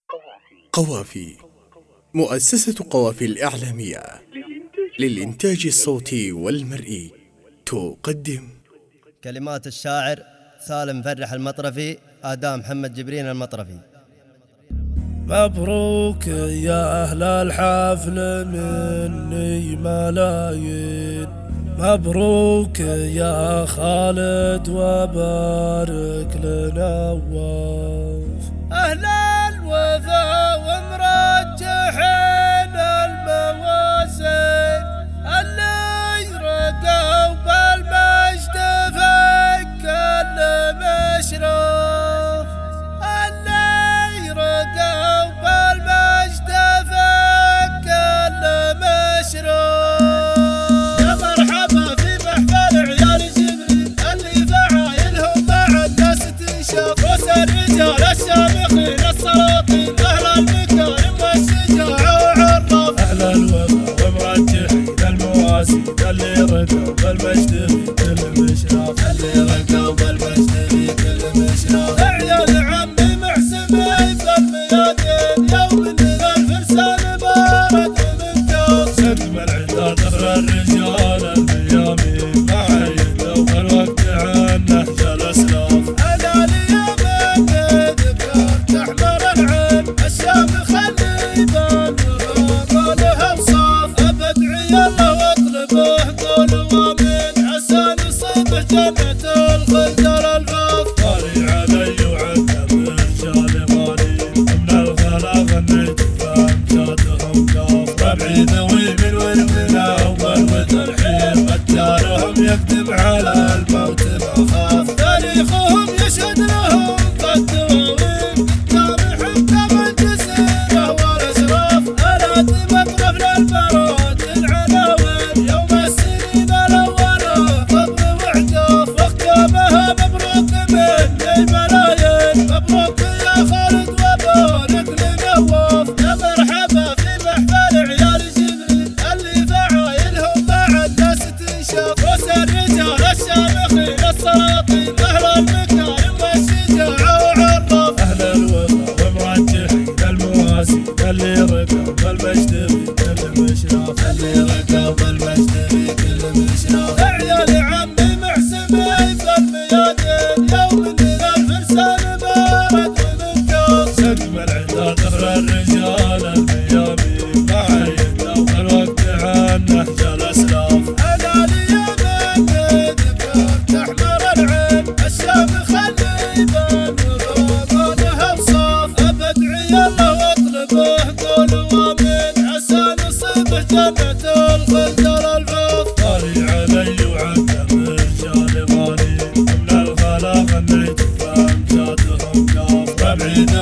قوافي. مؤسسة قوافي الإعلامية للإنتاج الصوتي والمرئي تقدم كلمات الشاعر سالم فرح المطرفي، أداء محمد جبرين المطرفي. مبروك يا أهل الحفل مني ملايين، مبروك يا خالد وبارك لنا ووف أهل الوفا ومرجحين الموازين اللي رقوا بالمجد فك المشرف، اللي رقوا بالمجد فك المشرف. يا مرحبا في محفل عيال جبريل اللي فعايلهم مع الناس تنشاف، رؤوس الرجال الشامخين السلاطين أهل المكارم والشجاعة وعرف أهل الوفا ومرجحين المواسي اللي رقوا بالمجد في كل مشرف، اللي رقوا بالمجد في كل مشرف. عيال عمي محسمي في الميادين يوم من الفرسان بارد ومن كاف، سقم العدا ظهر الرجال الميامين مع يده والوقت عنه جل اسلاف. انا اليوم بذكر تحمر العين الشام خلي بان وراء وصاف، ابدعي الله واطلبه قول وامين عسى نصيبه جنة الخلد الالفاف. طالي علي وعدم رجال مالي من الغلا غنيت فامجادهم قاف، ربعي ذوي من ورمنا اول وترحيل قتالهم يقدم على الموت مخاف، تاريخهم يشهد لهم قدوين قدام حكام الجزيرة والاشراف. الات مطرف للبراد العناوين يوم السنين الاولى فضل وعجاف، واختامها مبروك مني ملايين، مبروك يا خالد وبارك لنواف. يا مرحبا في محفل عيال جبريل اللي فعايلهم مع الناس تنشاف، رؤوس الرجال الشامخين السلاطين أهل المكارم والشجاعة وعرف أهل الوفا ومرجحين المواسي اللي رقوا بالمجد في كل مشرف، اللي رقوا بالمجد في كل مشرف. عيال عمي محسمي في الميادين يوم من الفرسان بارد ومن كاف، سقم العدا ظهر الرجال الميامين مع يده والوقت عنه جل اسلاف. انا اليوم بذكر تحمر العين الشام خلي بان وراء وصاف، ابدعي الله واطلبه قول وامين عسى نصيبه جنة الخلد الالفاف. طالي علي وعدم رجال مالي من الغلا غنيت فامجادهم قاف، ربعي